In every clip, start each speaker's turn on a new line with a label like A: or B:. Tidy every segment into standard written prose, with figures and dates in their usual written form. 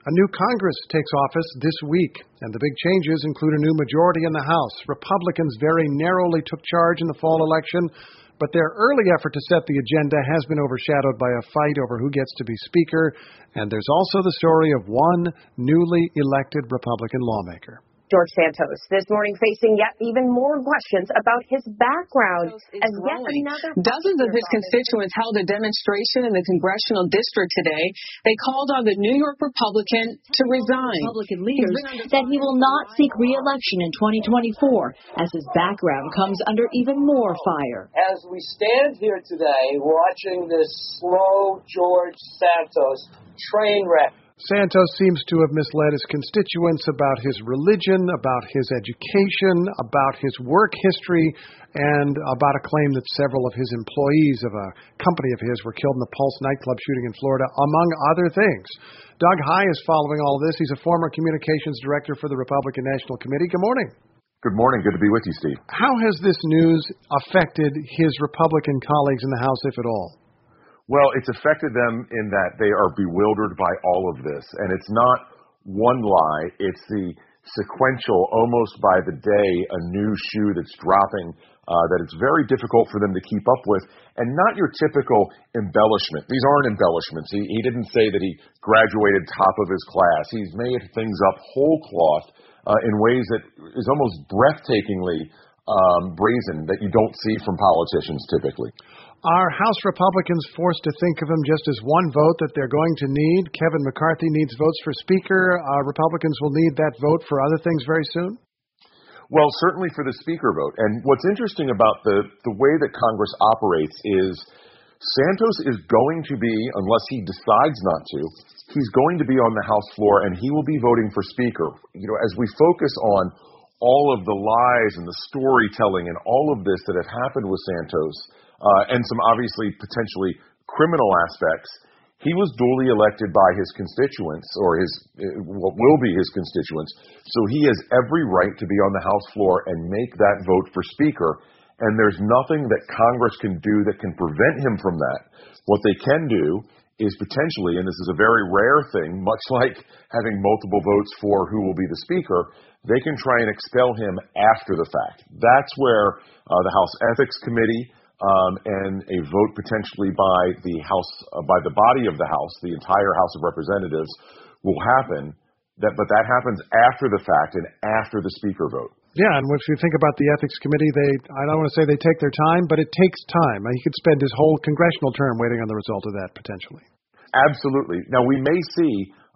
A: A new Congress takes office this week, and the big changes include a new majority in the House. Republicans very narrowly took charge in the fall election, but their early effort to set the agenda has been overshadowed by a fight over who gets to be Speaker, and there's also the story of one newly elected Republican lawmaker.
B: George Santos this morning facing yet even more questions about his background as yet another.
C: Dozens of his constituents held a demonstration in the congressional district today. They called on the New York Republican to resign.
D: Republican leaders that he will not seek re-election in 2024 as his background comes under even more fire.
E: As we stand here today watching this slow George Santos train wreck,
A: Santos seems to have misled his constituents about his religion, about his education, about his work history, and about a claim that several of his employees of a company of his were killed in the Pulse nightclub shooting in Florida, among other things. Doug Heye is following all of this. He's a former communications director for the Republican National Committee. Good morning.
F: Good morning. Good to be with you, Steve.
A: How has this news affected his Republican colleagues in the House, if at all?
F: Well, it's affected them in that they are bewildered by all of this. And it's not one lie. It's the sequential, almost by the day, a new shoe that's dropping that it's very difficult for them to keep up with. And not your typical embellishment. These aren't embellishments. He didn't say that he graduated top of his class. He's made things up whole cloth in ways that is almost breathtakingly brazen that you don't see from politicians typically.
A: Are House Republicans forced to think of him just as one vote that they're going to need? Kevin McCarthy needs votes for Speaker. Republicans will need that vote for other things very soon?
F: Well, certainly for the Speaker vote. And what's interesting about the way that Congress operates is Santos is going to be, unless he decides not to, he's going to be on the House floor and he will be voting for Speaker. You know, as we focus on all of the lies and the storytelling and all of this that have happened with Santos, and some obviously potentially criminal aspects, he was duly elected by his constituents, or what will be his constituents, so he has every right to be on the House floor and make that vote for Speaker, and there's nothing that Congress can do that can prevent him from that. What they can do is potentially, and this is a very rare thing, much like having multiple votes for who will be the Speaker, they can try and expel him after the fact. That's where the House Ethics Committee and a vote potentially by the House, by the body of the House, the entire House of Representatives, will happen. But that happens after the fact and after the Speaker vote.
A: Yeah, and if you think about the Ethics Committee, I don't want to say they take their time, but it takes time. He could spend his whole congressional term waiting on the result of that, potentially.
F: Absolutely. Now, we may see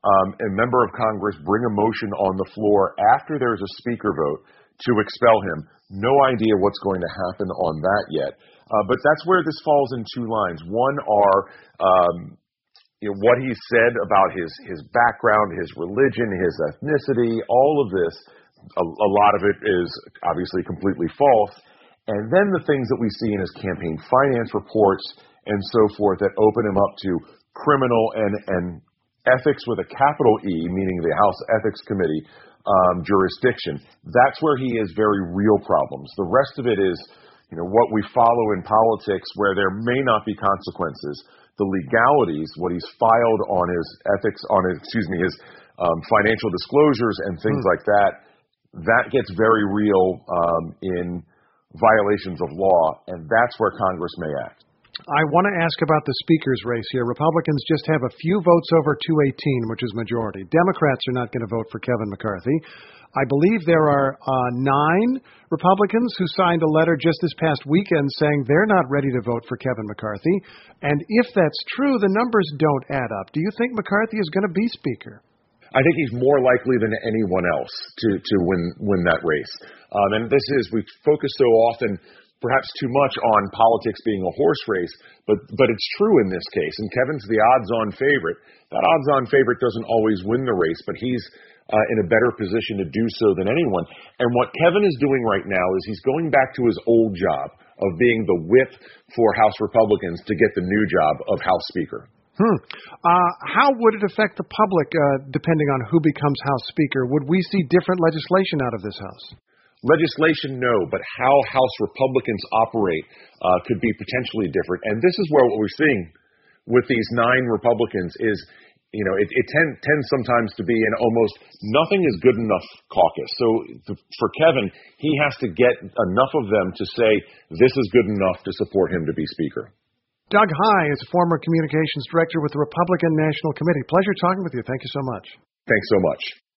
F: a member of Congress bring a motion on the floor after there's a Speaker vote to expel him. No idea what's going to happen on that yet. But that's where this falls in two lines. One are what he said about his background, his religion, his ethnicity, all of this. A lot of it is obviously completely false. And then the things that we see in his campaign finance reports and so forth that open him up to criminal and ethics with a capital E, meaning the House Ethics Committee jurisdiction. That's where he has very real problems. The rest of it is what we follow in politics where there may not be consequences. The legalities, what he's filed on his ethics, his financial disclosures and things like that, that gets very real in violations of law, and that's where Congress may act.
A: I want to ask about the Speaker's race here. Republicans just have a few votes over 218, which is majority. Democrats are not going to vote for Kevin McCarthy. I believe there are 9 Republicans who signed a letter just this past weekend saying they're not ready to vote for Kevin McCarthy. And if that's true, the numbers don't add up. Do you think McCarthy is going to be Speaker?
F: I think he's more likely than anyone else to win that race. And this is, we focus so often, perhaps too much on politics being a horse race, but it's true in this case. And Kevin's the odds-on favorite. That odds-on favorite doesn't always win the race, but he's in a better position to do so than anyone. And what Kevin is doing right now is he's going back to his old job of being the whip for House Republicans to get the new job of House Speaker.
A: How would it affect the public, depending on who becomes House Speaker? Would we see different legislation out of this House?
F: Legislation, no, but how House Republicans operate could be potentially different. And this is where what we're seeing with these 9 Republicans is it tends sometimes to be an almost nothing is good enough caucus. So for Kevin, he has to get enough of them to say this is good enough to support him to be Speaker.
A: Doug Heye is a former communications director with the Republican National Committee. Pleasure talking with you. Thank you so much.
F: Thanks so much.